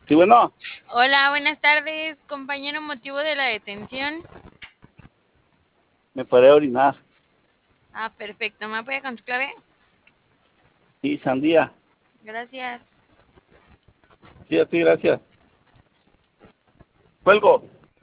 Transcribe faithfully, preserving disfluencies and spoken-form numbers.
Sí, bueno, Hola, buenas tardes, compañero. Motivo de la detención. me paré a orinar. Ah, perfecto. ¿Me apoya con su clave? Sí, sandía. Gracias. Sí, a ti, gracias. Cuelgo.